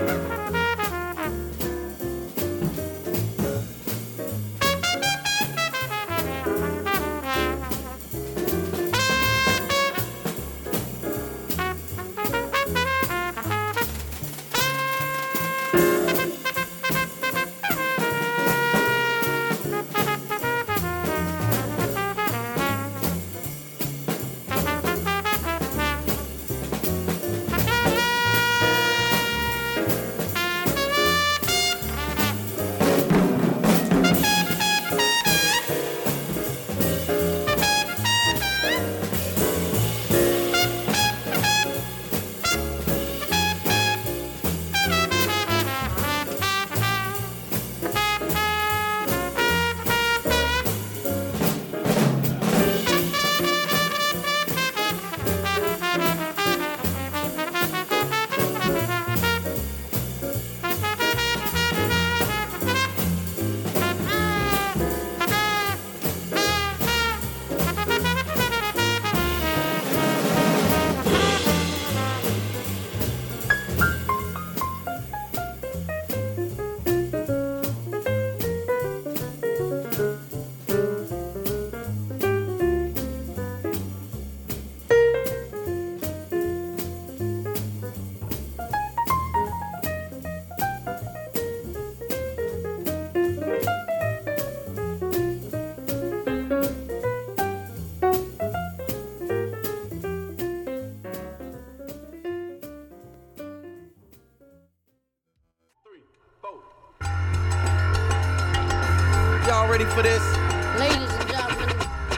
Y'all ready for this? Ladies and gentlemen.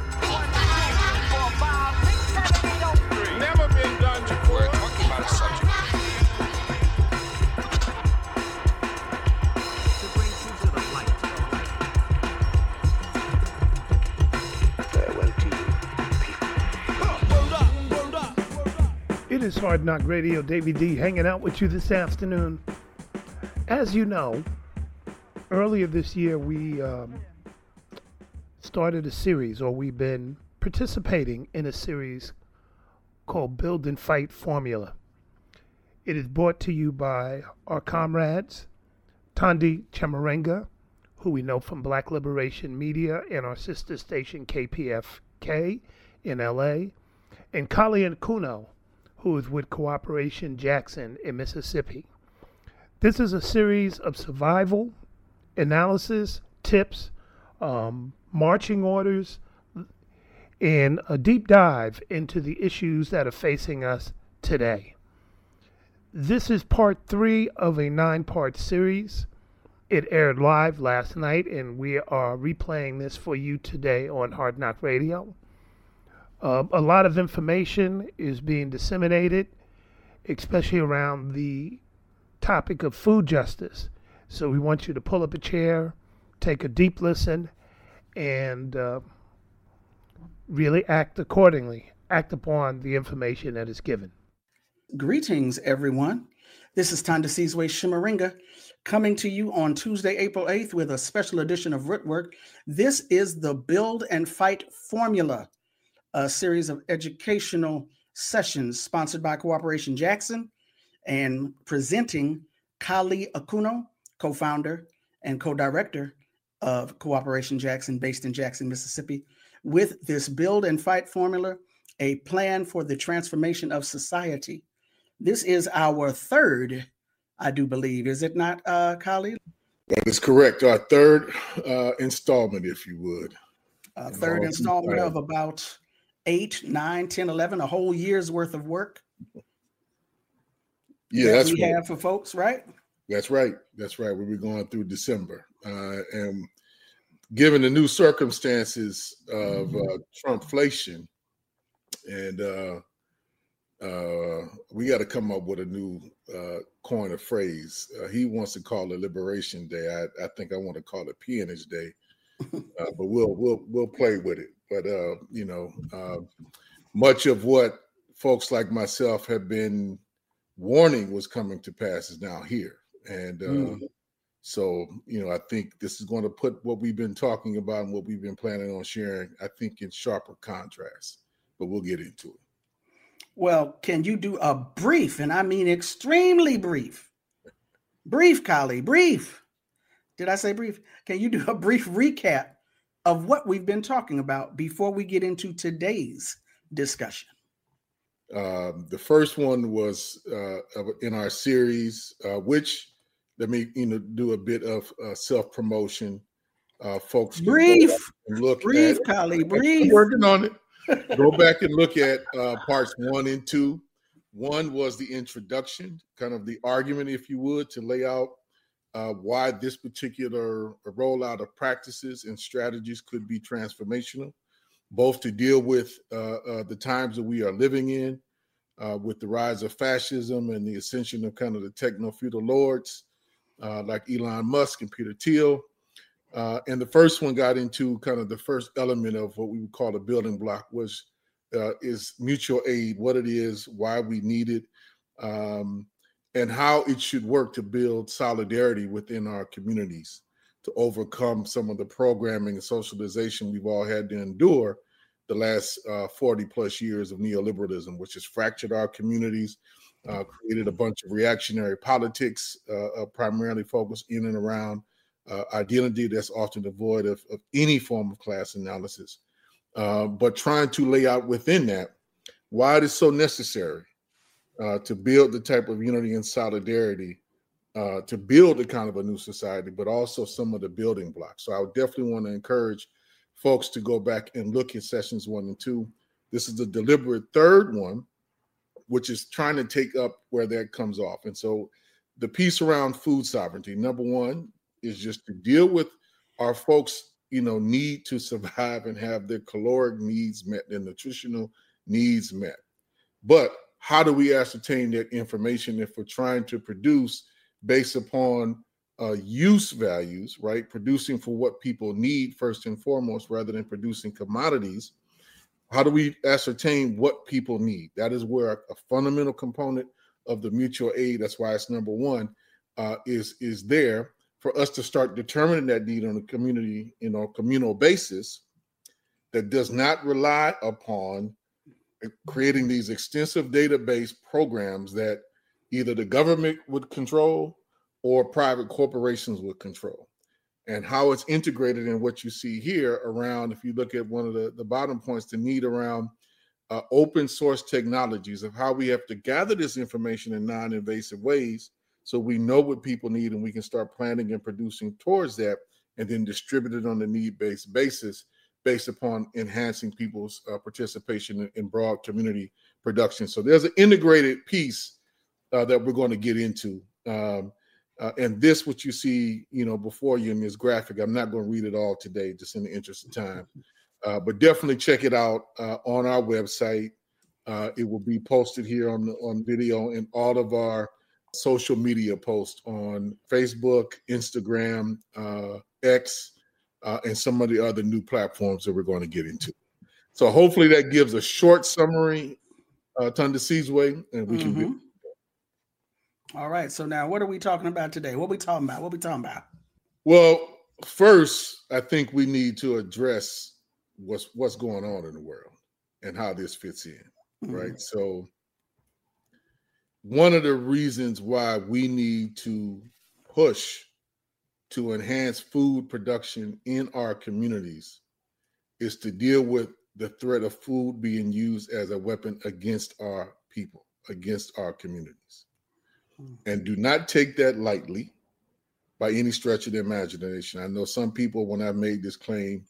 Never been done before. We're talking about a subject. To bring you to the light. Farewell to you, people. It is Hard Knock Radio. Davey D hanging out with you this afternoon. As you know, earlier this year we started a series, or we've been participating in a series called Build and Fight Formula. It is brought to you by our comrades, Tandi Chamarenga, who we know from Black Liberation Media and our sister station KPFK in LA, and Kali Akuno, who is with Cooperation Jackson in Mississippi. This is a series of survival, analysis, tips, marching orders, and a deep dive into the issues that are facing us today. This is part 3 of a 9-part series. It aired live last night, and we are replaying this for you today on Hard Knock Radio. A lot of information is being disseminated, especially around the topic of food justice. So we want you to pull up a chair, take a deep listen, and really act accordingly. Act upon the information that is given. Greetings, everyone. This is Tandasizwe Shimaringa coming to you on Tuesday, April 8th with a special edition of Rootwork. This is the Build and Fight Formula, a series of educational sessions sponsored by Cooperation Jackson and presenting Kali Akuno, co-founder and co-director of Cooperation Jackson, based in Jackson, Mississippi, with this Build and Fight Formula, a plan for the transformation of society. This is our third, I do believe, is it not, Kali? That is correct. Our third installment, if you would. Third installment of about 8, 9, 10, 11, a whole year's worth of work. Yeah, that's we right. have for folks, right? That's right. That's right. We'll be going through December. And given the new circumstances of Trumpflation, and we got to come up with a new coin of phrase. He wants to call it Liberation Day. I think I want to call it Peonage Day, but we'll play with it. But much of what folks like myself have been warning was coming to pass is now here, and so I think this is going to put what we've been talking about and what we've been planning on sharing, I think, in sharper contrast. But we'll get into it. Well, can you do a brief, and I mean extremely brief, Brief, Kali, brief. Did I say brief? Can you do a brief recap of what we've been talking about before we get into today's discussion? The first one was in our series, which let me do a bit of self-promotion. Folks, brief, look brief, at, Kali, brief. I'm working on it. Go back and look at parts 1 and 2. 1 was the introduction, kind of the argument, if you would, to lay out why this particular rollout of practices and strategies could be transformational, both to deal with the times that we are living in, with the rise of fascism and the ascension of kind of the techno-feudal lords like Elon Musk and Peter Thiel. And the first one got into kind of the first element of what we would call a building block, was is mutual aid, what it is, why we need it, and how it should work to build solidarity within our communities to overcome some of the programming and socialization we've all had to endure the last 40 plus years of neoliberalism, which has fractured our communities, created a bunch of reactionary politics, primarily focused in and around identity that's often devoid of any form of class analysis. But trying to lay out within that why it is so necessary to build the type of unity and solidarity, to build a kind of a new society, but also some of the building blocks. So I would definitely want to encourage folks to go back and look at sessions 1 and 2. This is the deliberate third one, which is trying to take up where that comes off. And so the piece around food sovereignty, number 1, is just to deal with our folks, need to survive and have their caloric needs met, their nutritional needs met. But how do we ascertain that information if we're trying to produce based upon use values, right? Producing for what people need first and foremost, rather than producing commodities. How do we ascertain what people need? That is where a fundamental component of the mutual aid, that's why it's number 1, is there for us to start determining that need on a communal basis that does not rely upon creating these extensive database programs that either the government would control or private corporations would control. And how it's integrated in what you see here around, if you look at one of the bottom points, the need around open source technologies of how we have to gather this information in non-invasive ways so we know what people need and we can start planning and producing towards that, and then distribute it on a need-based basis based upon enhancing people's participation in broad community production. So there's an integrated piece that we're going to get into. And this, what you see, before you in this graphic, I'm not going to read it all today, just in the interest of time. But definitely check it out on our website. It will be posted here on video and all of our social media posts on Facebook, Instagram, X, and some of the other new platforms that we're going to get into. So hopefully that gives a short summary, Tunda Sizwe, and we can get. All right. So now what are we talking about today? What are we talking about? Well, first, I think we need to address what's going on in the world and how this fits in, right? So one of the reasons why we need to push to enhance food production in our communities is to deal with the threat of food being used as a weapon against our people, against our communities. And do not take that lightly by any stretch of the imagination. I know some people, when I made this claim,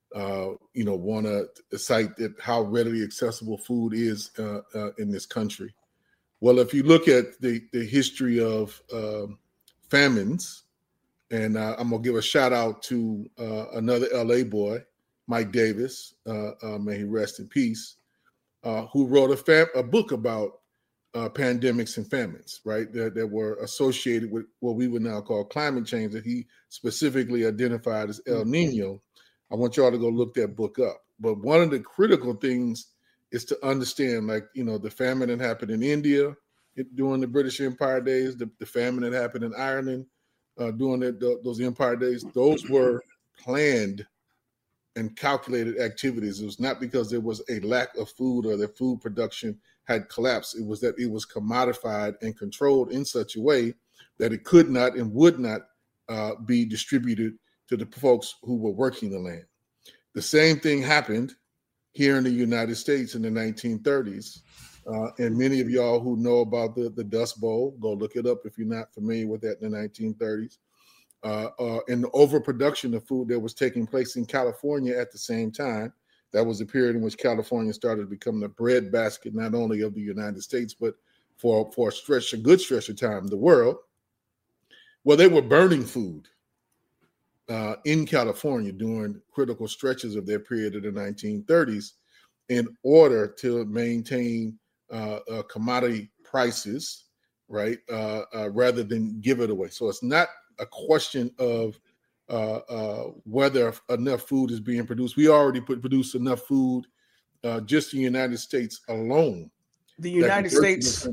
want to cite that how readily accessible food is in this country. Well, if you look at the history of famines, and I'm going to give a shout out to another LA boy, Mike Davis, may he rest in peace, who wrote a book about pandemics and famines, right, that were associated with what we would now call climate change, that he specifically identified as El Nino. I want y'all to go look that book up. But one of the critical things is to understand, the famine that happened in India during the British Empire days, the famine that happened in Ireland during those empire days, those were planned and calculated activities. It was not because there was a lack of food or that food production had collapsed. It was that it was commodified and controlled in such a way that it could not and would not be distributed to the folks who were working the land. The same thing happened here in the United States in the 1930s. And many of y'all who know about the Dust Bowl, go look it up if you're not familiar with that in the 1930s. And the overproduction of food that was taking place in California at the same time. That was a period in which California started to become the breadbasket, not only of the United States, but for a good stretch of time, the world. Well, they were burning food in California during critical stretches of their period of the 1930s in order to maintain commodity prices, right, rather than give it away. So it's not a question of whether enough food is being produced. We already produce enough food just in the United States alone. The United States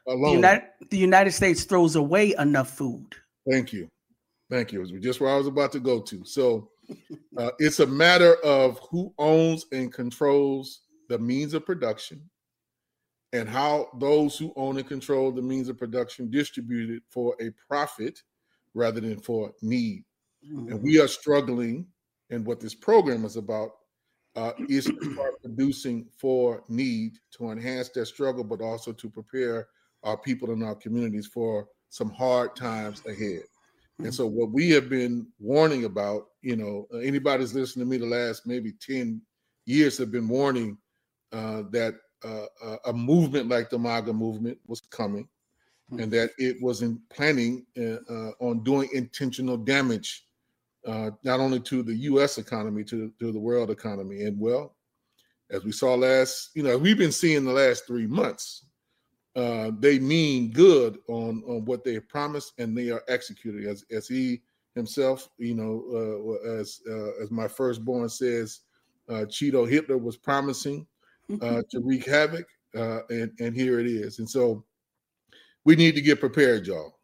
throws away enough food. Thank you. Just where I was about to go to. So it's a matter of who owns and controls the means of production and how those who own and control the means of production distribute it for a profit rather than for need. And we are struggling, and what this program is about is to start producing for need to enhance their struggle, but also to prepare our people in our communities for some hard times ahead. And so what we have been warning about, anybody who's listened to me the last maybe 10 years have been warning that a movement like the MAGA movement was coming and that it wasn't planning on doing intentional damage, not only to the U.S. economy, to the world economy. And well, as we saw we've been seeing the last 3 months, they mean good on what they have promised, and they are executing. As he himself, as my firstborn says, Cheeto Hitler was promising to wreak havoc, and here it is. And so we need to get prepared, y'all.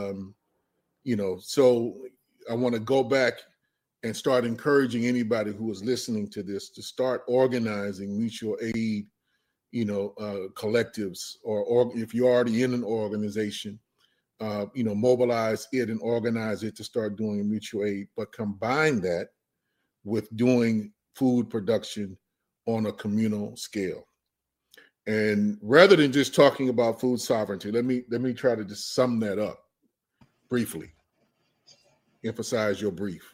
So I want to go back and start encouraging anybody who is listening to this to start organizing mutual aid, collectives, or if you're already in an organization, mobilize it and organize it to start doing mutual aid, but combine that with doing food production on a communal scale. And rather than just talking about food sovereignty, let me try to just sum that up briefly. Emphasize your brief.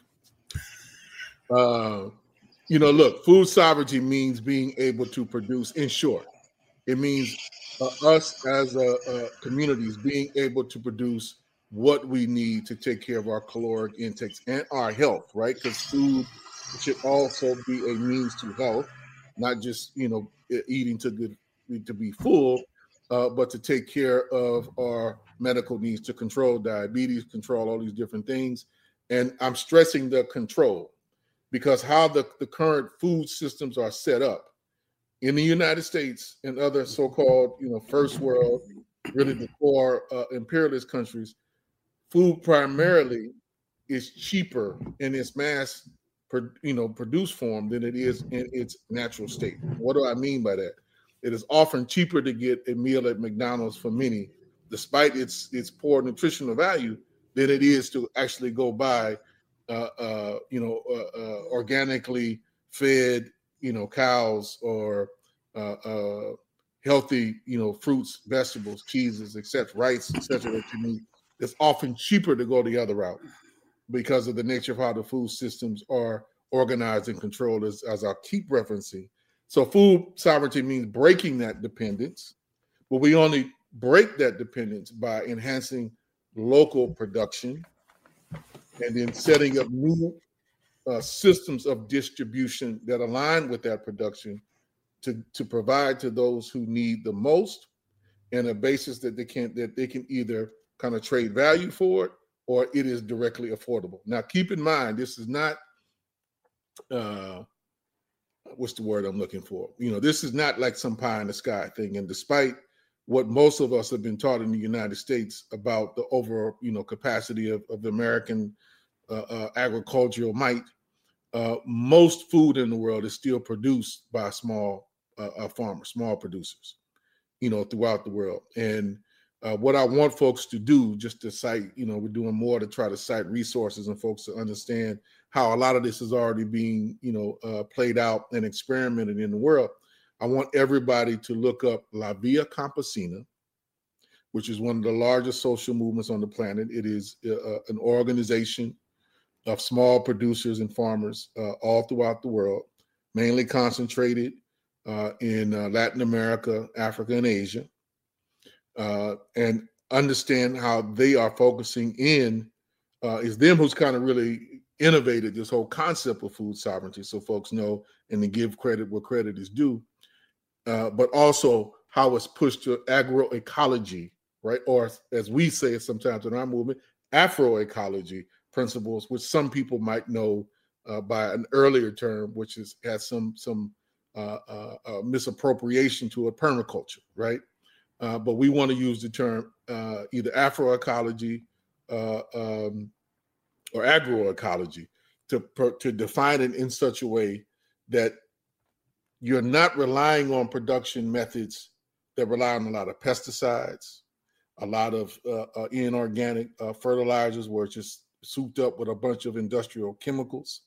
Look, food sovereignty means being able to produce. In short, it means us as communities being able to produce what we need to take care of our caloric intakes and our health, right? Because food should also be a means to health, not just eating to be full, but to take care of our medical needs, to control diabetes, control all these different things. And I'm stressing the control, because how the current food systems are set up in the United States and other so-called, first world, really the core imperialist countries, food primarily is cheaper in its mass, produced form than it is in its natural state. What do I mean by that? It is often cheaper to get a meal at McDonald's for many, despite its poor nutritional value, than it is to actually go buy, organically fed, cows or healthy, fruits, vegetables, cheeses, etc., rice, etc. that you need. It's often cheaper to go the other route because of the nature of how the food systems are organized and controlled, as I'll keep referencing. So food sovereignty means breaking that dependence, but we only break that dependence by enhancing local production and then setting up new systems of distribution that align with that production to provide to those who need the most, and a basis that they can either kind of trade value for it or it is directly affordable. Now, keep in mind, this is not what's the word I'm looking for? This is not like some pie in the sky thing. And despite what most of us have been taught in the United States about the over, capacity of the American agricultural might, most food in the world is still produced by small farmers, small producers, throughout the world. And What I want folks to do, just to cite, we're doing more to try to cite resources and folks to understand how a lot of this is already being, played out and experimented in the world. I want everybody to look up La Via Campesina, which is one of the largest social movements on the planet. It is an organization of small producers and farmers all throughout the world, mainly concentrated in Latin America, Africa, and Asia. And understand how they are focusing in, is them who's kind of really innovated this whole concept of food sovereignty, so folks know and to give credit where credit is due, but also how it's pushed to agroecology, right? Or as we say it sometimes in our movement, Afroecology principles, which some people might know by an earlier term, which has some misappropriation to a permaculture, right? But we want to use the term either Afroecology or agroecology to define it in such a way that you're not relying on production methods that rely on a lot of pesticides, a lot of inorganic fertilizers where it's just souped up with a bunch of industrial chemicals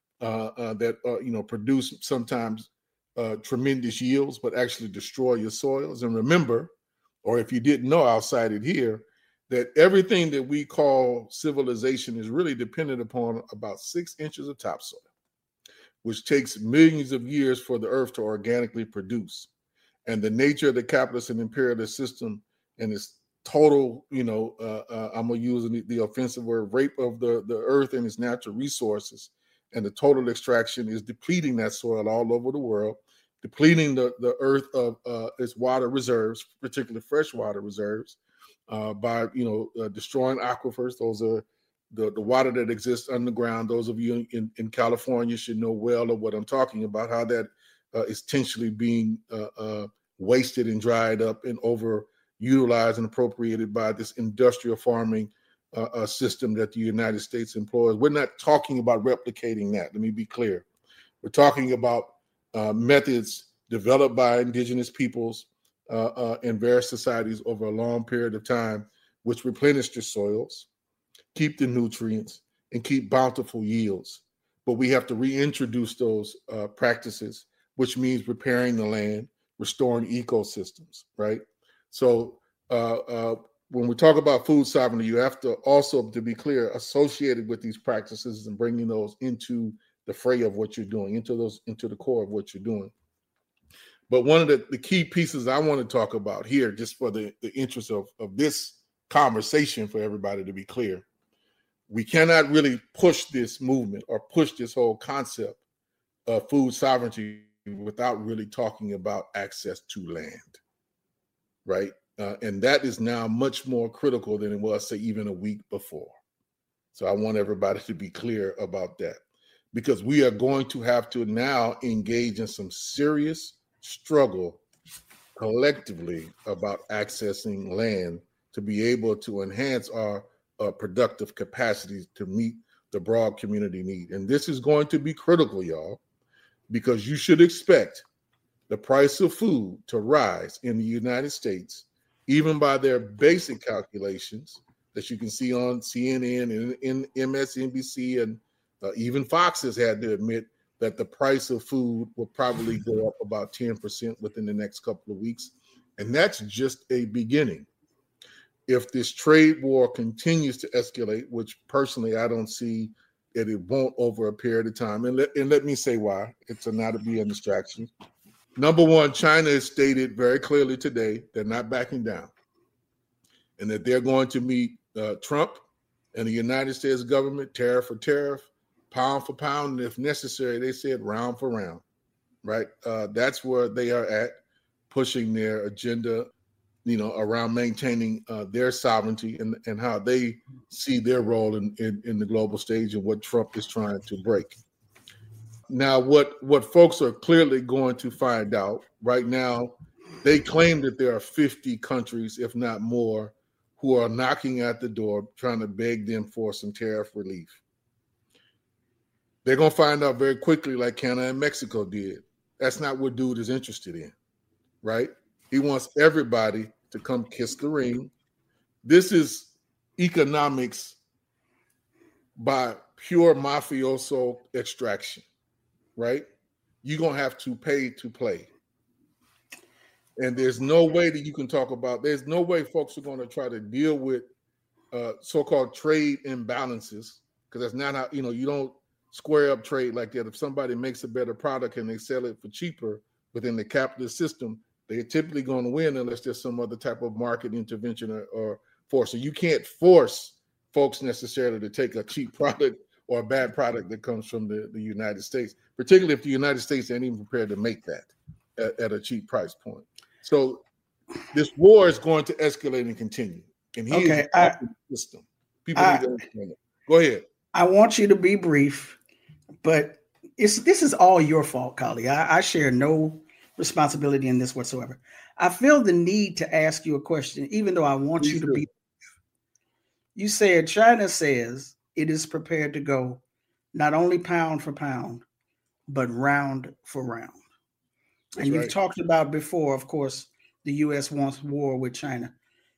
that produce sometimes tremendous yields, but actually destroy your soils. And remember, or if you didn't know, I'll cite it here, that everything that we call civilization is really dependent upon about 6 inches of topsoil, which takes millions of years for the earth to organically produce. And the nature of the capitalist and imperialist system and its total, I'm going to use the offensive word, rape of the earth and its natural resources, and the total extraction is depleting that soil all over the world, depleting the earth of its water reserves, particularly freshwater reserves, by destroying aquifers. Those are the water that exists underground. Those of you in California should know well of what I'm talking about, how that is intentionally being wasted and dried up and overutilized and appropriated by this industrial farming system that the United States employs. We're not talking about replicating that. Let me be clear. We're talking about methods developed by indigenous peoples in various societies over a long period of time, which replenish the soils, keep the nutrients, and keep bountiful yields. But we have to reintroduce those practices, which means repairing the land, restoring ecosystems, right? So when we talk about food sovereignty, you have to also, to be clear, associated with these practices and bringing those into the fray of what you're doing, into the core of what you're doing. But one of the key pieces I want to talk about here, just for the interest of this conversation, for everybody to be clear, we cannot really push this movement or push this whole concept of food sovereignty without really talking about access to land, right? And that is now much more critical than it was, say, even a week before. So I want everybody to be clear about that, because we are going to have to now engage in some serious struggle collectively about accessing land to be able to enhance our productive capacities to meet the broad community need. And this is going to be critical, y'all, because you should expect the price of food to rise in the United States, even by their basic calculations that you can see on CNN and MSNBC, and even Fox has had to admit that the price of food will probably go up about 10% within the next couple of weeks. And that's just a beginning. If this trade war continues to escalate, which personally I don't see that it won't over a period of time, and let me say why, it's not to be a distraction. Number one, China has stated very clearly today they're not backing down, and that they're going to meet Trump and the United States government tariff for tariff, pound for pound, and if necessary, they said round for round, right? That's where they are at, pushing their agenda, around maintaining their sovereignty and how they see their role in the global stage and what Trump is trying to break. Now, what folks are clearly going to find out right now, they claim that there are 50 countries, if not more, who are knocking at the door trying to beg them for some tariff relief. They're going to find out very quickly, like Canada and Mexico did. That's not what dude is interested in, right? He wants everybody to come kiss the ring this is economics by pure mafioso extraction, right? You're going to have to pay to play. And there's no way that you can talk about, there's no way folks are going to try to deal with so-called trade imbalances, because that's not how, you don't square up trade like that. If somebody makes a better product and they sell it for cheaper within the capitalist system, they're typically going to win unless there's some other type of market intervention or force. So you can't force folks necessarily to take a cheap product or a bad product that comes from the United States, particularly if the United States ain't even prepared to make that at a cheap price point. So this war is going to escalate and continue. And he is the system. People need to understand it. Go ahead. I want you to be brief, but this is all your fault, Kali. I share no responsibility in this whatsoever. I feel the need to ask you a question, even though I want you to be. You said China says it is prepared to go not only pound for pound, but round for round. And you've talked about before, of course, the U.S. wants war with China.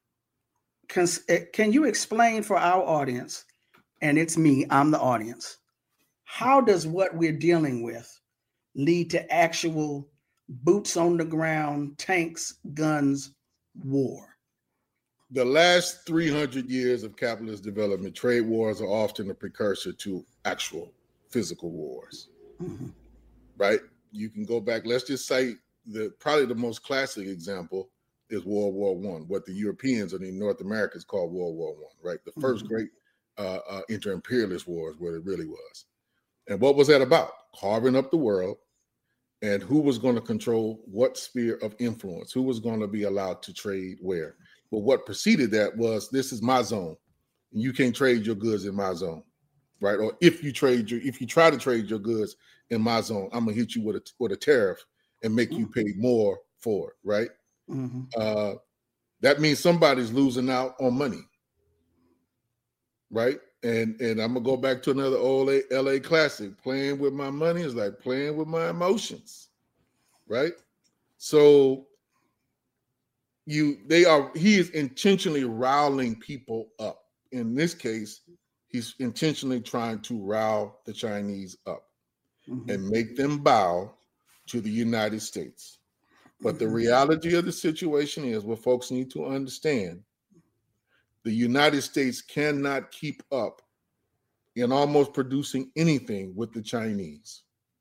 Can you explain for our audience, and it's me, I'm the audience, how does what we're dealing with lead to actual boots on the ground, tanks, guns, war? The last 300 years of capitalist development, trade wars are often a precursor to actual physical wars, right? You can go back, let's just cite probably the most classic example is World War I, what the Europeans and the North Americans call World War I, right? The first great inter-imperialist wars, what it really was. And what was that about? Carving up the world, and who was going to control what sphere of influence, who was going to be allowed to trade where. But what preceded that was, this is my zone, and you can't trade your goods in my zone, right? Or if you try to trade your goods in my zone, I'm gonna hit you with a tariff and make you pay more for it, right? That means somebody's losing out on money, right? And I'm gonna go back to another old LA classic. Playing with my money is like playing with my emotions, right? So he is intentionally riling people up. In this case, he's intentionally trying to rile the Chinese up and make them bow to the United States. But the reality of the situation is, what folks need to understand, the United States cannot keep up in almost producing anything with the Chinese.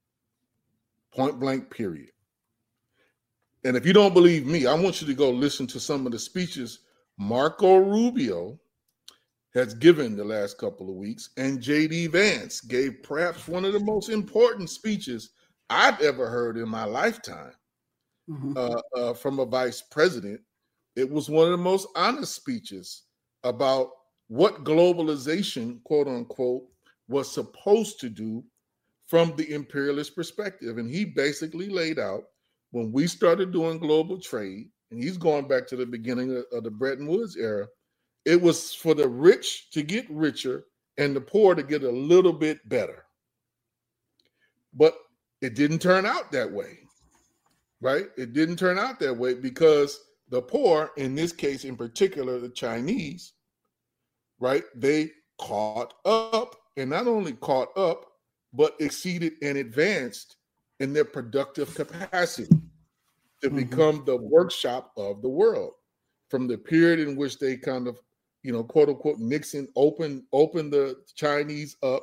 Point blank, period. And if you don't believe me, I want you to go listen to some of the speeches Marco Rubio has given the last couple of weeks, and J.D. Vance gave perhaps one of the most important speeches I've ever heard in my lifetime from a vice president. It was one of the most honest speeches about what globalization, quote unquote, was supposed to do from the imperialist perspective. And he basically laid out, when we started doing global trade, and he's going back to the beginning of the Bretton Woods era, it was for the rich to get richer and the poor to get a little bit better. But it didn't turn out that way, right? It didn't turn out that way because the poor, in this case in particular, the Chinese, right, they caught up, and not only caught up, but exceeded and advanced in their productive capacity to become the workshop of the world. From the period in which they kind of, quote unquote, Nixon opened the Chinese up,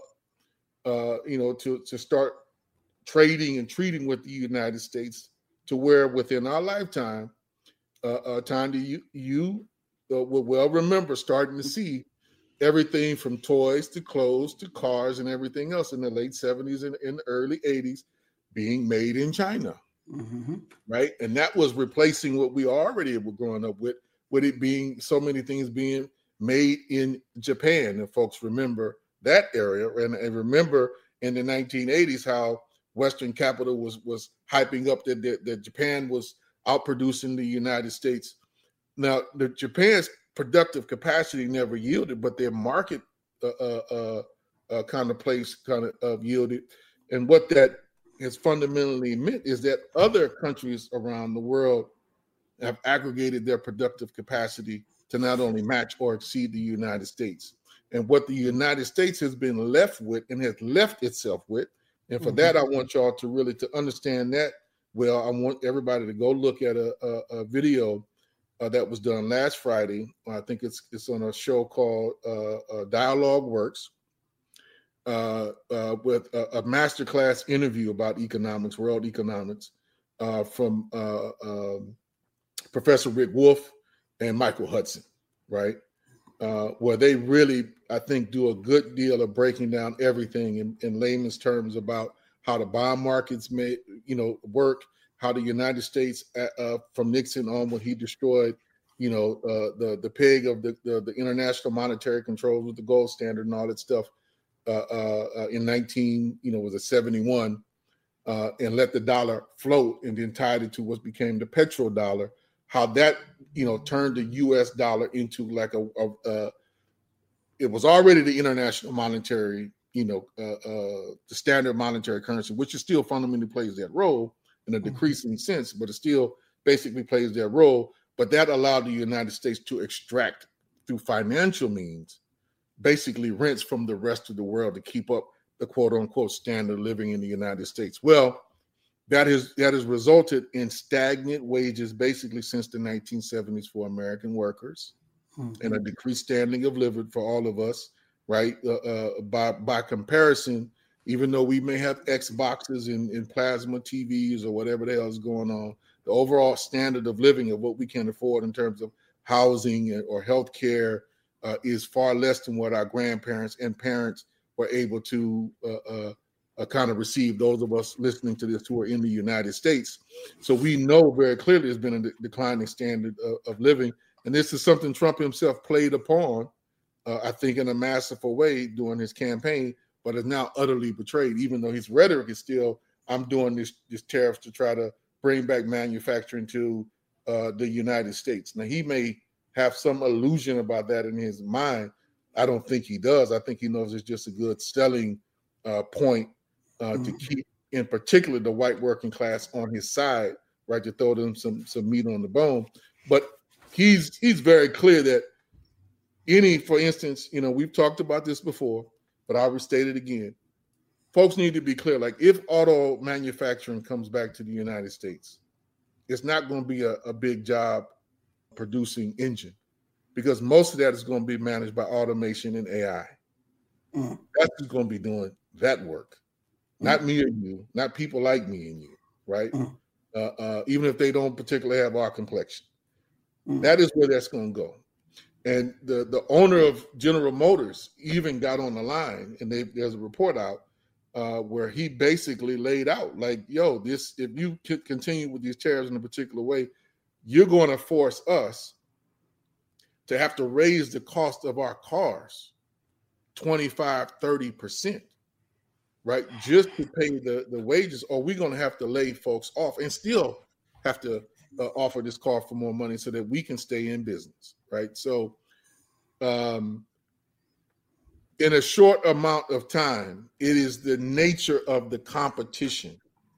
to start trading and treating with the United States, to where within our lifetime, Tanya, you will well remember starting to see everything from toys to clothes to cars and everything else in the late 70s and in the early 80s being made in China, right? And that was replacing what we already were growing up with it being so many things being made in Japan. And folks remember that area, and remember in the 1980s how Western capital was hyping up that Japan was outproducing the United States. Now, Japan's productive capacity never yielded, but their market kind of place kind of yielded. And what that has fundamentally meant is that other countries around the world have aggregated their productive capacity to not only match or exceed the United States. And what the United States has been left with and has left itself with. And for that, I want y'all to really to understand that. Well, I want everybody to go look at a video that was done last Friday. I think it's on a show called Dialogue Works with a masterclass interview about economics, world economics, from Professor Rick Wolff and Michael Hudson, right? Where they really, I think, do a good deal of breaking down everything in layman's terms about how the bond markets may, work, how the United States, from Nixon on when he destroyed, the peg of the international monetary controls with the gold standard and all that stuff in 71, and let the dollar float and then tied it to what became the petrodollar. How that turned the U.S. dollar into like it was already the international monetary, the standard monetary currency, which is still fundamentally plays that role in a decreasing sense, but it still basically plays that role. But that allowed the United States to extract through financial means, basically rents from the rest of the world to keep up the quote unquote standard of living in the United States. Well, that has resulted in stagnant wages basically since the 1970s for American workers, and a decreased standing of living for all of us, right? By comparison, even though we may have Xboxes and plasma TVs or whatever the hell is going on, the overall standard of living of what we can afford in terms of housing or health care is far less than what our grandparents and parents were able to kind of receive, those of us listening to this who are in the United States. So we know very clearly there's been a declining standard of living. And this is something Trump himself played upon, I think, in a masterful way during his campaign, but is now utterly betrayed, even though his rhetoric is still, I'm doing this tariffs to try to bring back manufacturing to the United States. Now, he may have some illusion about that in his mind. I don't think he does. I think he knows it's just a good selling point to keep, in particular, the white working class on his side, right, to throw them some meat on the bone. But he's very clear that for instance, we've talked about this before, but I'll restate it again. Folks need to be clear. Like, if auto manufacturing comes back to the United States, it's not going to be a big job producing engine, because most of that is going to be managed by automation and AI. That's who's going to be doing that work. Not me or you, not people like me and you, right? Even if they don't particularly have our complexion. That is where that's going to go. And the owner of General Motors even got on the line, and there's a report out where he basically laid out, like, yo, if you continue with these tariffs in a particular way, you're going to force us to have to raise the cost of our cars 25-30%, right? Just to pay the wages, or we're going to have to lay folks off and still have to offer this car for more money so that we can stay in business, right? So in a short amount of time, it is the nature of the competition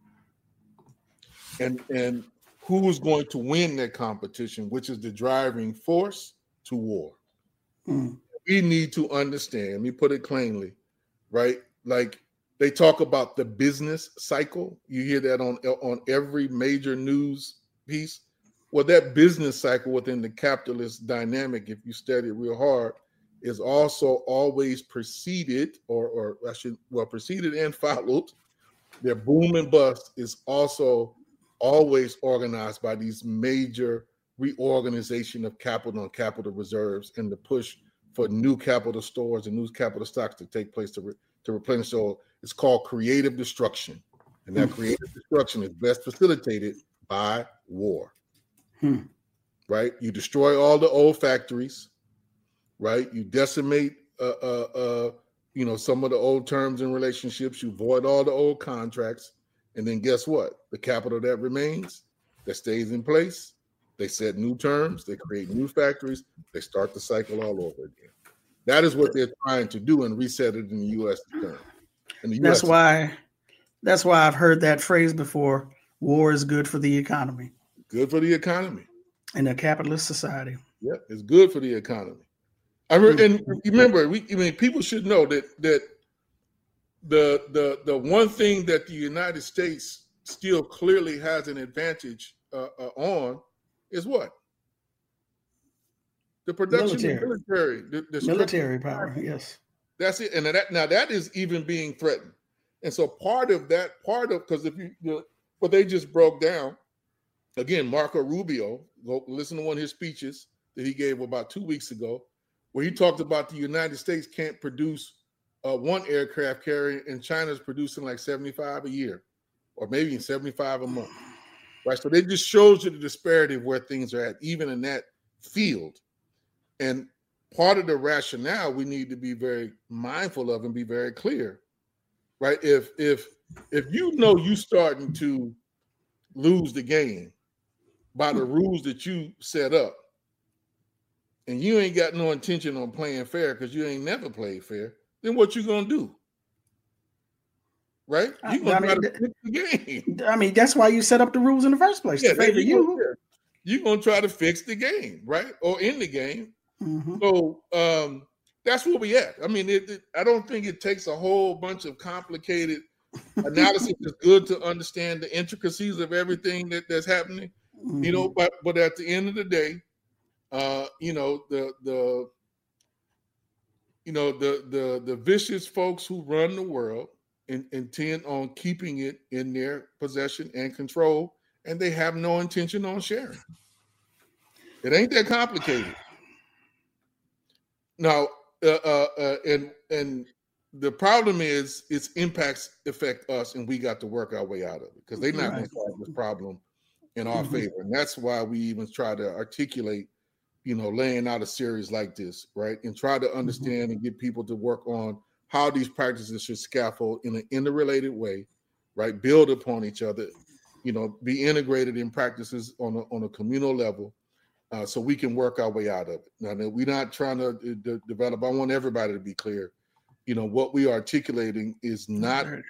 and who's going to win that competition, which is the driving force to war. We need to understand, let me put it plainly, right? Like, they talk about the business cycle. You hear that on every major news piece. Well, that business cycle within the capitalist dynamic, if you study it real hard, is also always preceded, preceded and followed. Their boom and bust is also always organized by these major reorganization of capital and capital reserves, and the push for new capital stores and new capital stocks to take place to replenish. So it's called creative destruction. And that creative destruction is best facilitated by war. Right? You destroy all the old factories, right? You decimate some of the old terms and relationships, you void all the old contracts, and then guess what? The capital that remains, that stays in place, they set new terms, they create new factories, they start the cycle all over again. That is what they're trying to do and reset it in the U.S. term. That's why I've heard that phrase before: war is good for the economy. Good for the economy. In a capitalist society. Yeah, it's good for the economy. And remember, people should know that the one thing that the United States still clearly has an advantage on is what? The production of military, the military power. Yes, that's it. And that is even being threatened. And so part of because if what they just broke down again, Marco Rubio, go listen to one of his speeches that he gave about 2 weeks ago, where he talked about the United States can't produce one aircraft carrier, and China's producing like 75 a year, or maybe even 75 a month, right? So that just shows you the disparity of where things are at, even in that field. And part of the rationale we need to be very mindful of and be very clear, right? If you starting to lose the game by the rules that you set up, and you ain't got no intention on playing fair because you ain't never played fair, then what you gonna do? Right? You're gonna try to fix the game. I mean, that's why you set up the rules in the first place, to favor you. You're gonna try to fix the game, right? Or end the game. Mm-hmm. So that's where we at. I mean, I don't think it takes a whole bunch of complicated analysis. It's good to understand the intricacies of everything that's happening, mm-hmm. But at the end of the day, the vicious folks who run the world intend on keeping it in their possession and control, and they have no intention on sharing. It ain't that complicated. Now, and the problem is its impacts affect us, and we got to work our way out of it because they're not going to solve this problem in our favor, and that's why we even try to articulate, laying out a series like this, right, and try to understand and get people to work on how these practices should scaffold in an interrelated way, right, build upon each other, be integrated in practices on a communal level. So we can work our way out of it. Now, we're not trying to develop. I want everybody to be clear. What we are articulating is not an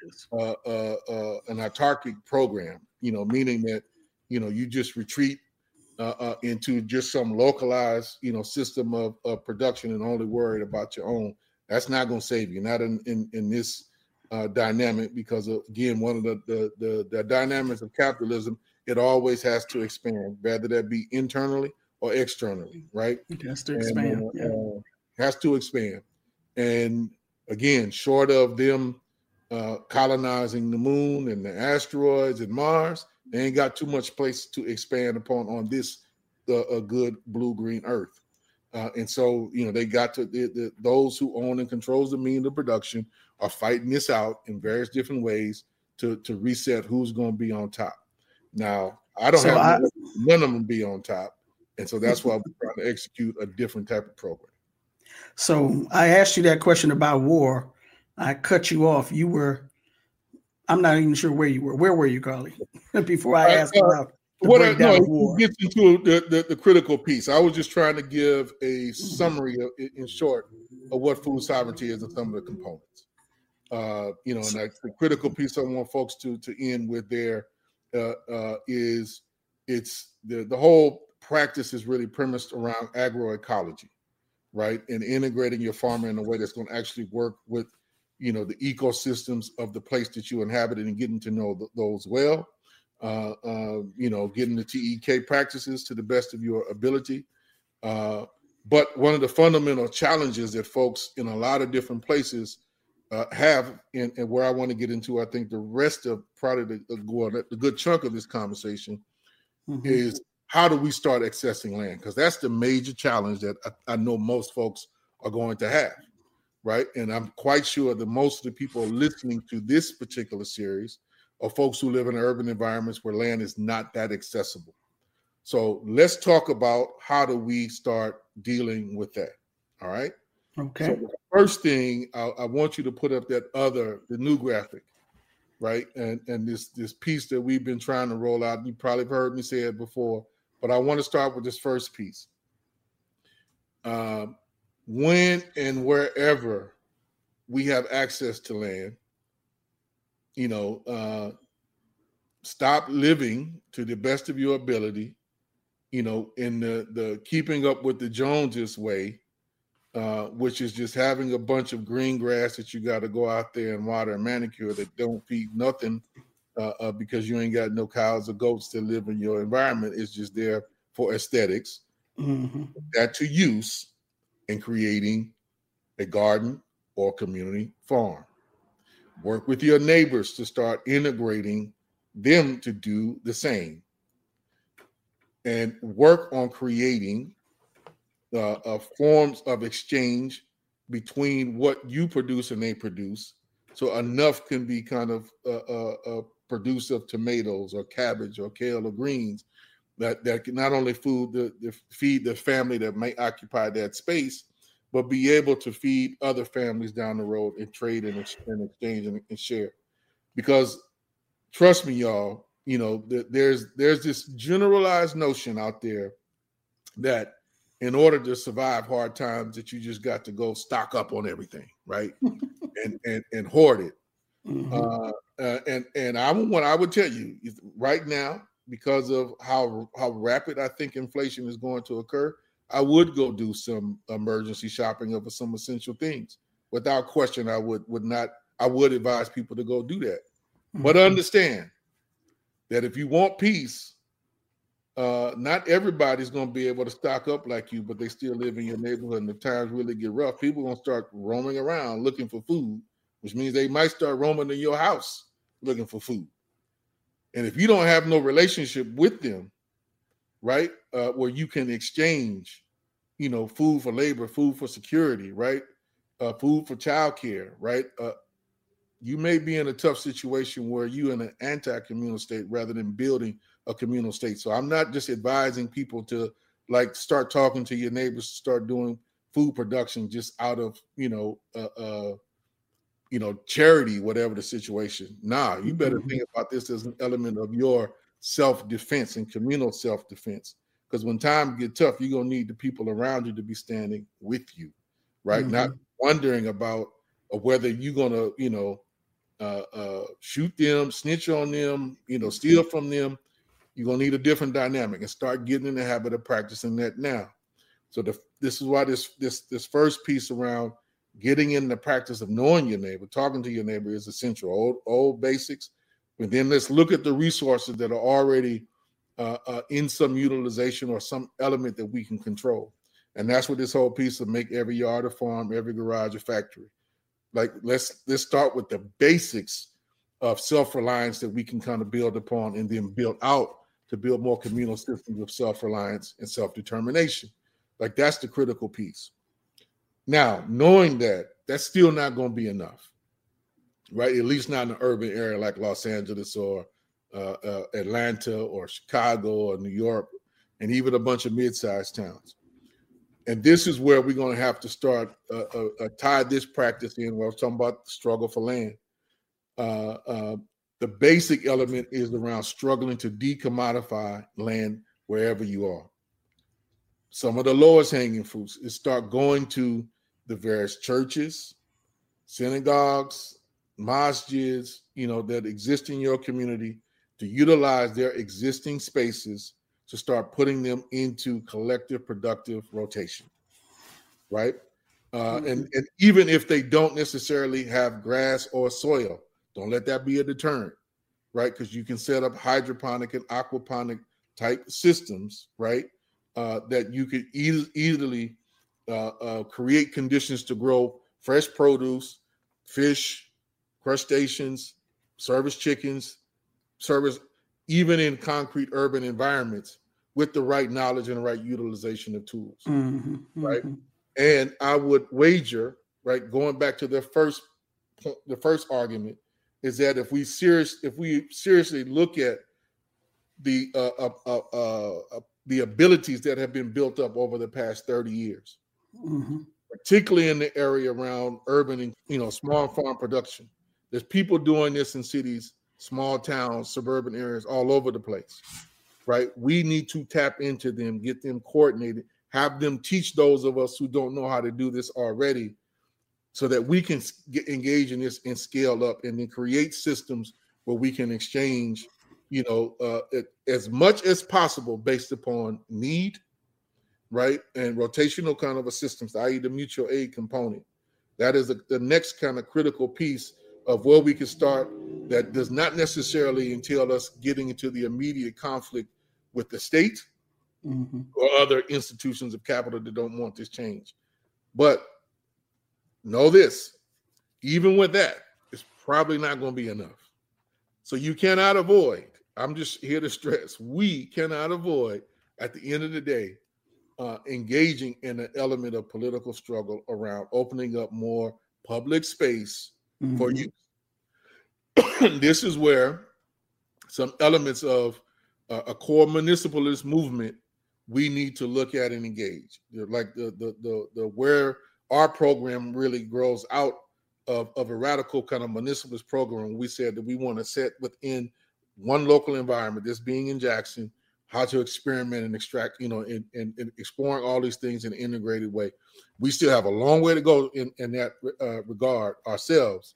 autarkic program. Meaning that you just retreat into just some localized system of production and only worried about your own. That's not going to save you. Not in this dynamic, because again, one of the dynamics of capitalism, it always has to expand, whether that be internally or externally, right? It has to expand. Has to expand. And again, short of them colonizing the moon and the asteroids and Mars, they ain't got too much place to expand upon on this a good blue-green Earth. And so, they got to those who own and controls the means of production are fighting this out in various different ways to reset who's going to be on top. Now, I don't have none of them be on top. And so that's why we're trying to execute a different type of program. So I asked you that question about war. I cut you off. I'm not even sure where you were. Where were you, Carly? Before I asked about the breakdown of war. It gets into the critical piece. I was just trying to give a summary in short of what food sovereignty is and some of the components. And the critical piece I want folks to end with there is it's the whole practice is really premised around agroecology, right? And integrating your farmer in a way that's going to actually work with, the ecosystems of the place that you inhabit and getting to know those well, getting the TEK practices to the best of your ability. But one of the fundamental challenges that folks in a lot of different places have, and where I want to get into, I think the rest of probably the good chunk of this conversation is how do we start accessing land? Because that's the major challenge that I know most folks are going to have, right? And I'm quite sure that most of the people listening to this particular series are folks who live in urban environments where land is not that accessible. So let's talk about how do we start dealing with that, all right? Okay. So the first thing, I want you to put up the new graphic, right? And this piece that we've been trying to roll out. You probably have heard me say it before, but I want to start with this first piece. When and wherever we have access to land, stop living to the best of your ability, in the keeping up with the Joneses way, which is just having a bunch of green grass that you got to go out there and water and manicure that don't feed nothing because you ain't got no cows or goats that live in your environment. It's just there for aesthetics. That to use in creating a garden or community farm. Work with your neighbors to start integrating them to do the same. And work on creating forms of exchange between what you produce and they produce, so enough can be kind of a produce of tomatoes or cabbage or kale or greens that can not only feed the family that may occupy that space, but be able to feed other families down the road and trade and exchange and share. Because trust me, y'all, there's this generalized notion out there that in order to survive hard times, that you just got to go stock up on everything, right? and hoard it. And I would tell you right now, because of how rapid I think inflation is going to occur, I would go do some emergency shopping of some essential things. Without question, I would advise people to go do that. But understand that if you want peace, not everybody's going to be able to stock up like you, but they still live in your neighborhood. And if times really get rough, people are going to start roaming around looking for food, which means they might start roaming in your house looking for food. And if you don't have no relationship with them, right, where you can exchange, food for labor, food for security, right, food for childcare, right, you may be in a tough situation where you're in an anti-communal state rather than building a communal state. So I'm not just advising people to start talking to your neighbors, to start doing food production just out of, charity, whatever the situation. Nah, you better think about this as an element of your self-defense and communal self-defense. Because when times get tough, you're going to need the people around you to be standing with you, right? Not wondering about whether you're going to, shoot them, snitch on them, steal from them. You're going to need a different dynamic and start getting in the habit of practicing that now. So this is why this first piece around getting in the practice of knowing your neighbor, talking to your neighbor is essential. Old basics. But then let's look at the resources that are already in some utilization or some element that we can control. And that's what this whole piece of make every yard a farm, every garage a factory. Let's start with the basics of self-reliance that we can kind of build upon and then build out to build more communal systems of self-reliance and self-determination. That's the critical piece. Now, knowing that, that's still not going to be enough, right? At least not in an urban area like Los Angeles or Atlanta or Chicago or New York, and even a bunch of mid-sized towns. And this is where we're going to have to start tie this practice in. Where I was talking about the struggle for land. The basic element is around struggling to decommodify land wherever you are. Some of the lowest hanging fruits is start going to the various churches, synagogues, masjids, that exist in your community, to utilize their existing spaces to start putting them into collective productive rotation, right? And even if they don't necessarily have grass or soil, don't let that be a deterrent, right? Because you can set up hydroponic and aquaponic type systems, right? That you could easily create conditions to grow fresh produce, fish, crustaceans, service chickens, even in concrete urban environments with the right knowledge and the right utilization of tools, right? And I would wager, right, going back to the first argument, is that if we seriously look at the abilities that have been built up over the past 30 years, particularly in the area around urban and small farm production, there's people doing this in cities, small towns, suburban areas, all over the place, right? We need to tap into them, get them coordinated, have them teach those of us who don't know how to do this already, so that we can get engaged in this and scale up and then create systems where we can exchange as much as possible based upon need, right? And rotational kind of assistance, i.e. the mutual aid component. That is the next kind of critical piece of where we can start that does not necessarily entail us getting into the immediate conflict with the state or other institutions of capital that don't want this change. But know this, even with that, it's probably not going to be enough. So you cannot avoid, I'm just here to stress, we cannot avoid, at the end of the day, engaging in an element of political struggle around opening up more public space for youth. This is where some elements of a core municipalist movement we need to look at and engage. Like the where our program really grows out of a radical kind of municipalist program. We said that we want to set within one local environment, this being in Jackson, how to experiment and extract, and exploring all these things in an integrated way. We still have a long way to go in that regard ourselves.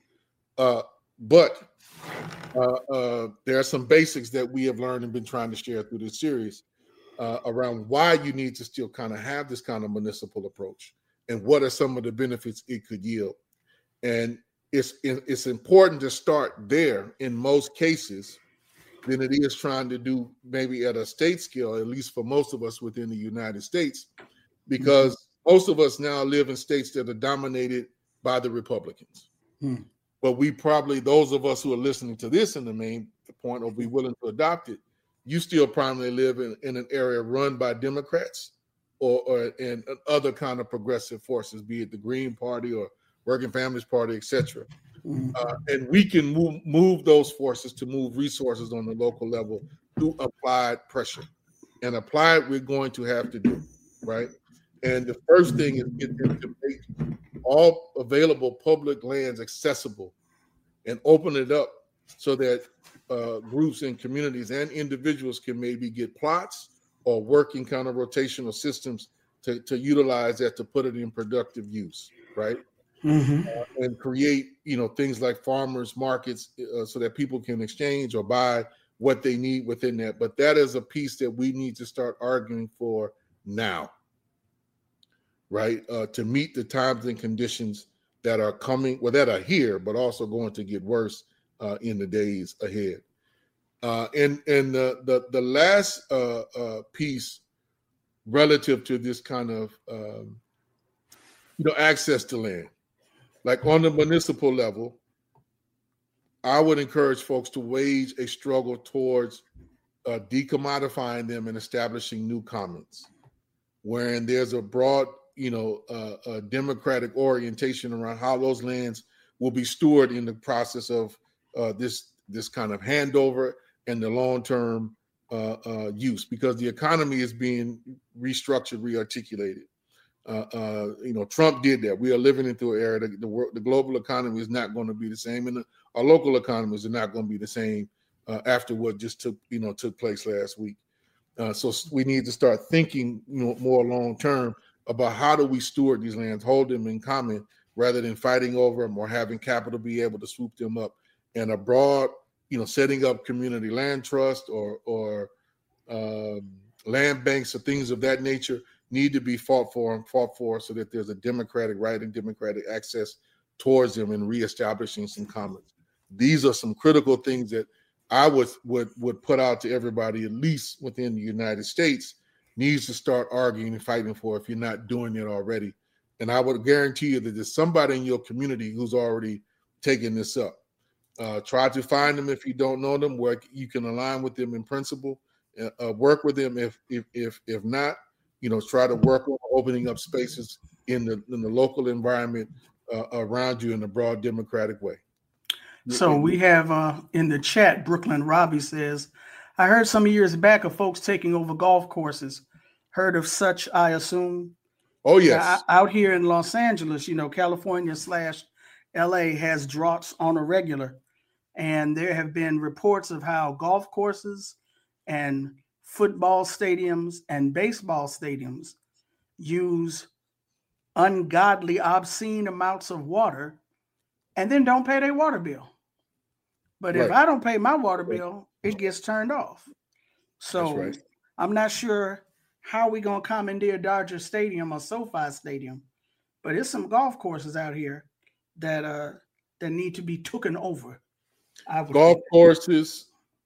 But there are some basics that we have learned and been trying to share through this series around why you need to still kind of have this kind of municipal approach and what are some of the benefits it could yield. And it's important to start there in most cases than it is trying to do maybe at a state scale, at least for most of us within the United States, because most of us now live in states that are dominated by the Republicans. But we probably, those of us who are listening to this in the main point or be willing to adopt it, you still primarily live in an area run by Democrats or in other kind of progressive forces, be it the Green Party or Working Families Party, etc. And we can move those forces to move resources on the local level through applied pressure. And applied, we're going to have to do, right? And the first thing is to make all available public lands accessible and open it up so that groups and communities and individuals can maybe get plots or working kind of rotational systems to utilize that to put it in productive use, right? And create, things like farmers markets so that people can exchange or buy what they need within that. But that is a piece that we need to start arguing for now, right? To meet the times and conditions that are coming, that are here, but also going to get worse in the days ahead. And the last piece relative to this kind of, access to land, like on the municipal level, I would encourage folks to wage a struggle towards decommodifying them and establishing new commons, wherein there's a broad, a democratic orientation around how those lands will be stored in the process of this kind of handover and the long-term use, because the economy is being restructured, rearticulated. Trump did that. We are living into an era that the global economy is not going to be the same, and our local economies are not going to be the same after what just took place last week. So we need to start thinking, more long-term about how do we steward these lands, hold them in common, rather than fighting over them or having capital be able to swoop them up. And a broad, setting up community land trust or land banks or things of that nature need to be fought for so that there's a democratic right and democratic access towards them and reestablishing some commons. These are some critical things that I would put out to everybody, at least within the United States, needs to start arguing and fighting for if you're not doing it already. And I would guarantee you that there's somebody in your community who's already taken this up. Try to find them if you don't know them, where you can align with them in principle. Work with them if not, try to work on opening up spaces in the local environment around you in a broad democratic way. So we have in the chat, Brooklyn Robbie says, I heard some years back of folks taking over golf courses. Heard of such, I assume? Oh, yes. Out here in Los Angeles, California / LA has droughts on a regular. And there have been reports of how golf courses and football stadiums and baseball stadiums use ungodly, obscene amounts of water and then don't pay their water bill. But if I don't pay my water bill, it gets turned off. So That's right. I'm not sure how we gonna commandeer Dodger Stadium or SoFi Stadium, but there's some golf courses out here that need to be taken over. Golf courses,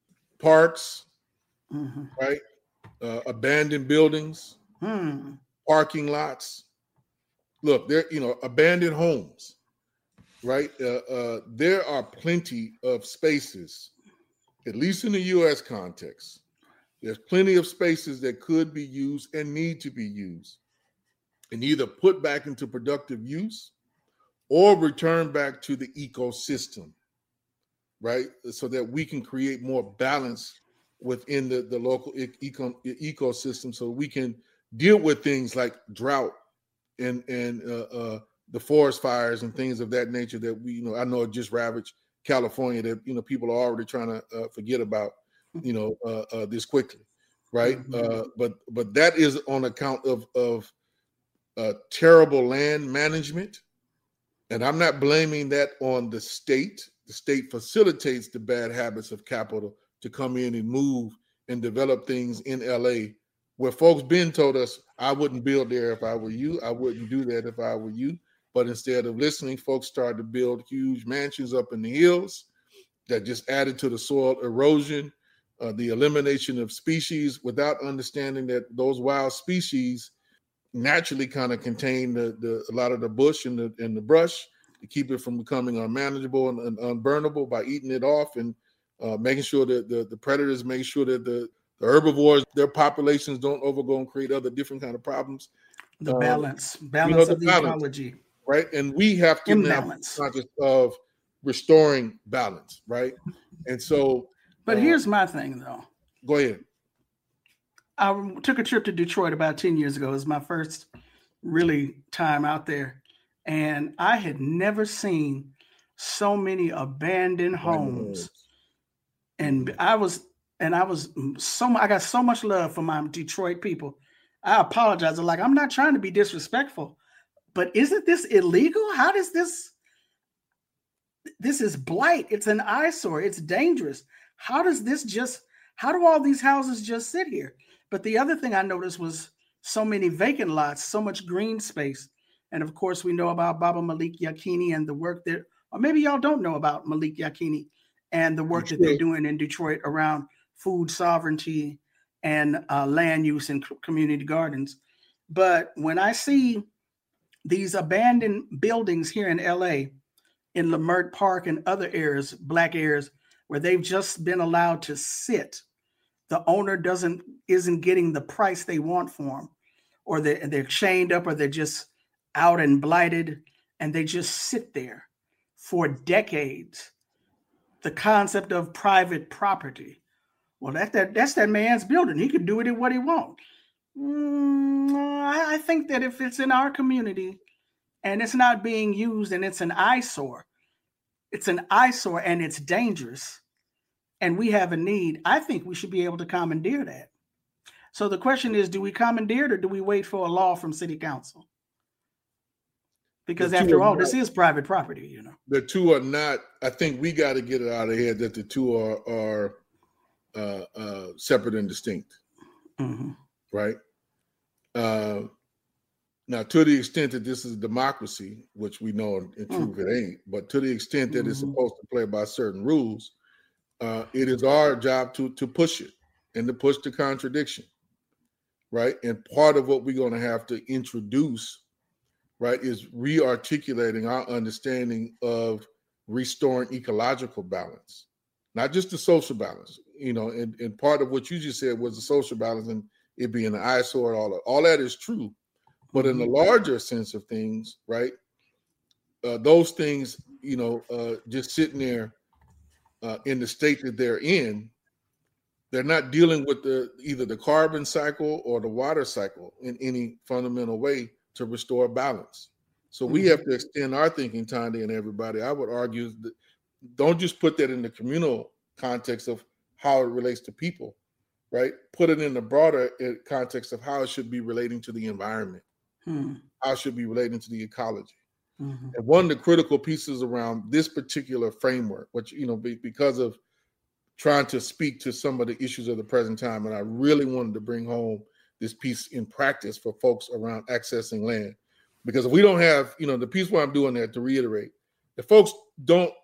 parks, Mm-hmm. right? Abandoned buildings, parking lots. Look, there, abandoned homes, right? There are plenty of spaces, at least in the U.S. context. There's plenty of spaces that could be used and need to be used and either put back into productive use or return back to the ecosystem, right? So that we can create more balance within the local ecosystem so we can deal with things like drought and the forest fires and things of that nature that I know just ravaged California that, people are already trying to forget about, this quickly, right? But that is on account of terrible land management. And I'm not blaming that on the state. The state facilitates the bad habits of capital to come in and move and develop things in LA where folks been told us, I wouldn't build there if I were you. I wouldn't do that if I were you. But instead of listening, folks started to build huge mansions up in the hills that just added to the soil erosion, the elimination of species without understanding that those wild species naturally kind of contain a lot of the bush and the brush to keep it from becoming unmanageable and unburnable by eating it off and making sure that the predators make sure that the herbivores, their populations don't overgo and create other different kind of problems. The balance of the ecology. Right. And we have to now be conscious of restoring balance. Right. And so. But here's my thing, though. Go ahead. I took a trip to Detroit about 10 years ago. It was my first really time out there. And I had never seen so many abandoned homes. And I got so much love for my Detroit people. I apologize. I'm not trying to be disrespectful, but isn't this illegal? How does this is blight. It's an eyesore. It's dangerous. How do all these houses just sit here? But the other thing I noticed was so many vacant lots, so much green space. And of course, we know about Baba Malik Yakini and the work that, or maybe y'all don't know about Malik Yakini and the work that they're doing in Detroit around food sovereignty and land use and community gardens. But when I see these abandoned buildings here in LA, in Lamert Park and other areas, black areas, where they've just been allowed to sit, the owner isn't getting the price they want for them, or they're chained up, or they're just out and blighted, and they just sit there for decades. The concept of private property. Well, that's that man's building. He could do it what he wants. I think that if it's in our community and it's not being used and it's an eyesore and it's dangerous and we have a need, I think we should be able to commandeer that. So the question is, do we commandeer it or do we wait for a law from city council? Because after all, this is private property, The two are not, I think we got to get it out of here that the two are separate and distinct. Mm-hmm. Right? Now, to the extent that this is a democracy, which we know in truth it ain't, but to the extent that it's supposed to play by certain rules, it is our job to push it and to push the contradiction, right? And part of what we're going to have to introduce, right, is re-articulating our understanding of restoring ecological balance, not just the social balance, and part of what you just said was the social balance and it being an eyesore, all that is true. But in the larger sense of things, right, those things, just sitting there in the state that they're in, they're not dealing with either the carbon cycle or the water cycle in any fundamental way to restore balance. So we have to extend our thinking, Tandy and everybody. I would argue that don't just put that in the communal context of how it relates to people, right? Put it in the broader context of how it should be relating to the environment, how it should be relating to the ecology. And one of the critical pieces around this particular framework, which, because of trying to speak to some of the issues of the present time. And I really wanted to bring home this piece in practice for folks around accessing land. Because if we don't have, the piece where I'm doing that, to reiterate, if folks don't,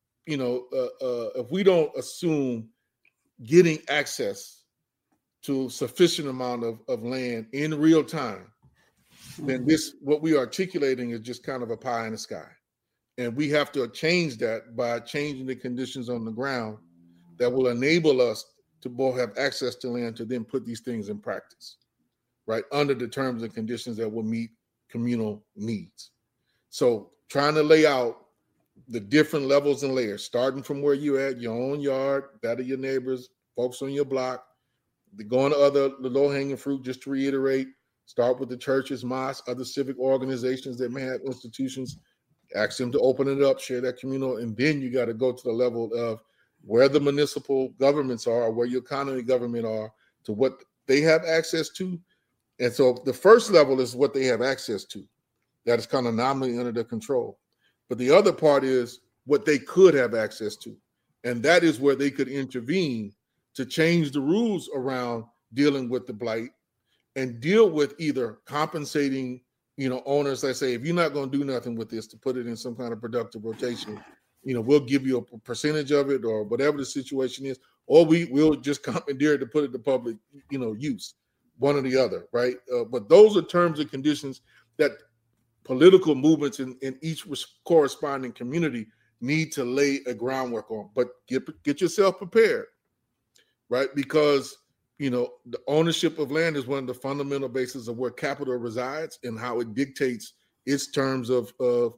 if we don't assume getting access to sufficient amount of land in real time, then what we are articulating is just kind of a pie in the sky. And we have to change that by changing the conditions on the ground that will enable us to both have access to land to then put these things in practice, right? Under the terms and conditions that will meet communal needs. So trying to lay out the different levels and layers, starting from where you're at, your own yard, that of your neighbors, folks on your block, going to the low-hanging fruit, just to reiterate, start with the churches, mosques, other civic organizations that may have institutions, ask them to open it up, share that communal, and then you got to go to the level of where the municipal governments are, where your county government are, to what they have access to. And so the first level is what they have access to. That is kind of nominally under their control. But the other part is what they could have access to. And that is where they could intervene to change the rules around dealing with the blight and deal with either compensating, owners that say, if you're not going to do nothing with this, to put it in some kind of productive rotation, we'll give you a percentage of it, or whatever the situation is, or we'll just commandeer it to put it to public, use, one or the other, right? But those are terms and conditions that political movements in each corresponding community need to lay a groundwork on. But get yourself prepared, right? Because the ownership of land is one of the fundamental bases of where capital resides and how it dictates its terms of the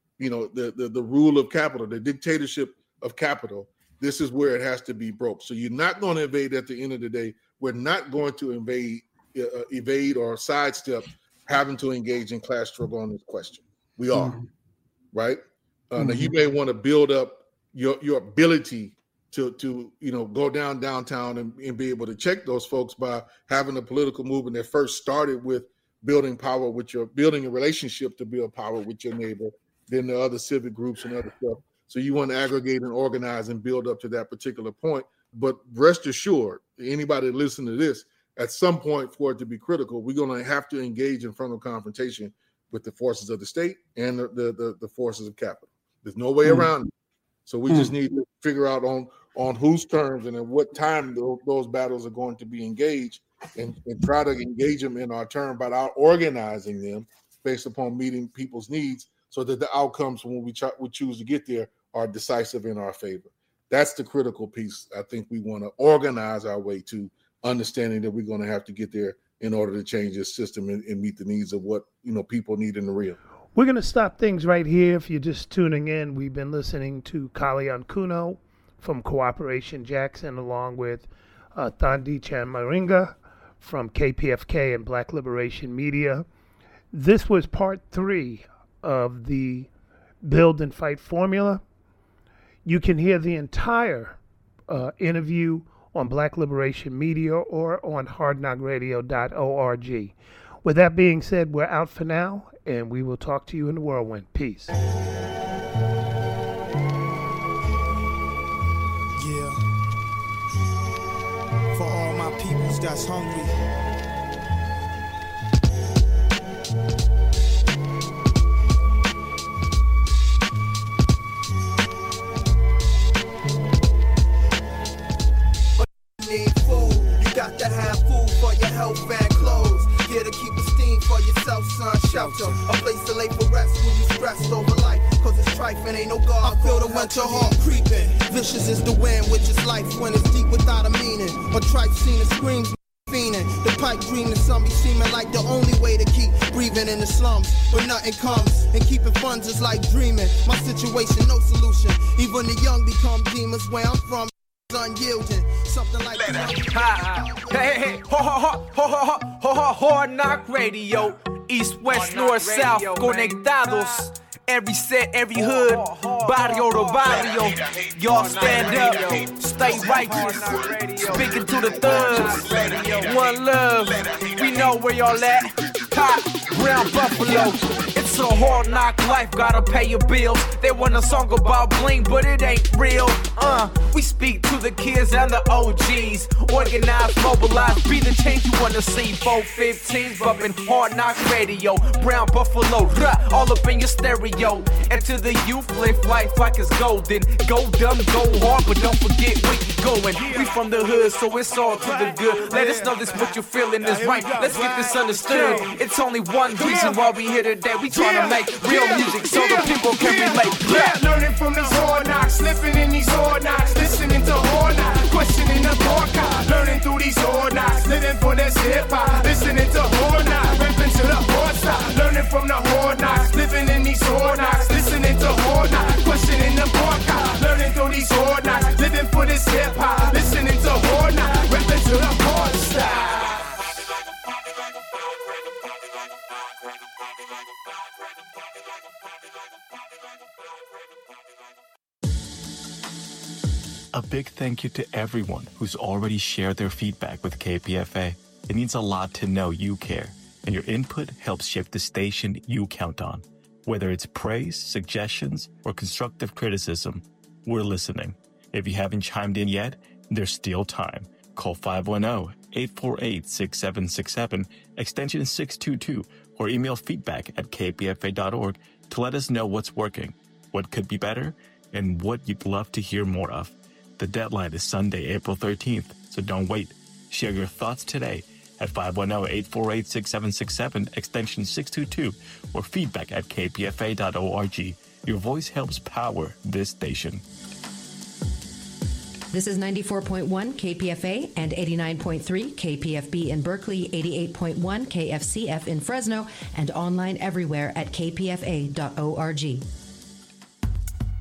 rule of capital, the dictatorship of capital. This is where it has to be broke. So you're not going to evade at the end of the day. We're not going to evade or sidestep having to engage in class struggle on this question. We are, right? Now you may want to build up your ability to go downtown and be able to check those folks by having a political movement that first started with building a relationship to build power with your neighbor, then the other civic groups and other stuff. So you want to aggregate and organize and build up to that particular point. But rest assured, anybody listening to this, at some point for it to be critical, we're going to have to engage in frontal confrontation with the forces of the state and the forces of capital. There's no way around it. So we just need to figure out on whose terms and at what time those battles are going to be engaged, and try to engage them in our term by organizing them based upon meeting people's needs, so that the outcomes when we choose to get there are decisive in our favor. That's the critical piece. I think we want to organize our way to understanding that we're going to have to get there in order to change this system and meet the needs of what people need in the real. We're going to stop things right here. If you're just tuning in, we've been listening to Kalian Kuno from Cooperation Jackson, along with Thandi Chamaringa from KPFK and Black Liberation Media. This was part 3 of the Build and Fight formula. You can hear the entire interview on Black Liberation Media or on hardknockradio.org. With that being said, we're out for now, and we will talk to you in the whirlwind. Peace. Yeah. For all my peoples that's hungry. Need food, you got to have food for your health and clothes. Here to keep the steam for yourself, son. Shelter, a place to lay for rest when you stressed over life. Cause it's trife and ain't no God. I feel the winter heart creeping. Vicious is the wind, which is life when it's deep without a meaning. A trife scene that screams fiending. The pipe dream to some be seeming like the only way to keep breathing in the slums. But nothing comes, and keeping funds is like dreaming. My situation, no solution. Even the young become demons. Where I'm from, unyielding. Something like Hey, Hard Knock Radio, East, West, North, South, conectados. Every set, every hood, barrio to barrio. Y'all stand up, stay righteous. Speaking to the thugs, one love. We know where y'all at. Hot, brown buffalo. It's It's a hard knock life, gotta pay your bills. They want a song about bling, but it ain't real. We speak to the kids and the OGs. Organize, mobilize, be the change you wanna see. 415s bumping Hard Knock Radio. Brown Buffalo, all up in your stereo. And to the youth, live life like it's golden. Go dumb, go hard, but don't forget where you going. We from the hood, so it's all to the good. Let us know this what you're feeling is right. Let's get this understood. It's only one reason why we here today. We tryna make real music so the people can relate. Learning from these hard knocks, slipping in these hard knocks, listening to hard knocks, questioning the broadcast. Learning through these hard knocks, living for this hip hop, listening to hard knocks, rapping to the hard side. Learning from the hard knocks, living in these hard knocks, listening to hard knocks, questioning the broadcast. Learning through these hard knocks, living for this hip hop, listening to hard knocks, rapping to the hard side. A big thank you to everyone who's already shared their feedback with KPFA. It means a lot to know you care, and your input helps shape the station you count on. Whether it's praise, suggestions, or constructive criticism, we're listening. If you haven't chimed in yet, there's still time. Call 510-848-6767, extension 622, or email feedback@kpfa.org to let us know what's working, what could be better, and what you'd love to hear more of. The deadline is Sunday, April 13th, so don't wait. Share your thoughts today at 510-848-6767, extension 622, or feedback@kpfa.org. Your voice helps power this station. This is 94.1 KPFA and 89.3 KPFB in Berkeley, 88.1 KFCF in Fresno, and online everywhere at kpfa.org.